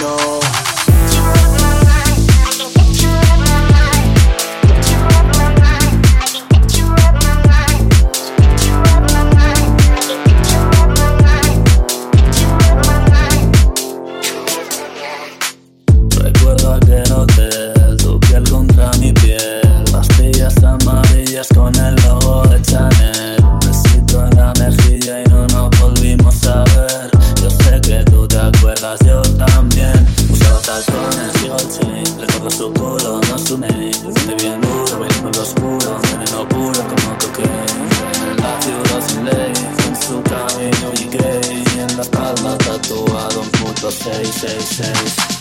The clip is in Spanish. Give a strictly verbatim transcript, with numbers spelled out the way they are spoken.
yo. Recuerdo aquel hotel, tu piel contra mi piel, pastillas amarillas con el logo de Chanel, un besito en la mejilla y no nos volvimos a ver. Yo sé que tú te acuerdas, yo también. Usaba tacones y gold chain, recuerdo su culo, no su name. Siente bien duro, bailando en lo oscuro, veneno puro como cocaine. En la ciudad sin ley, en su camino y gay, y en la espalda tatuado un puto seis seis seis.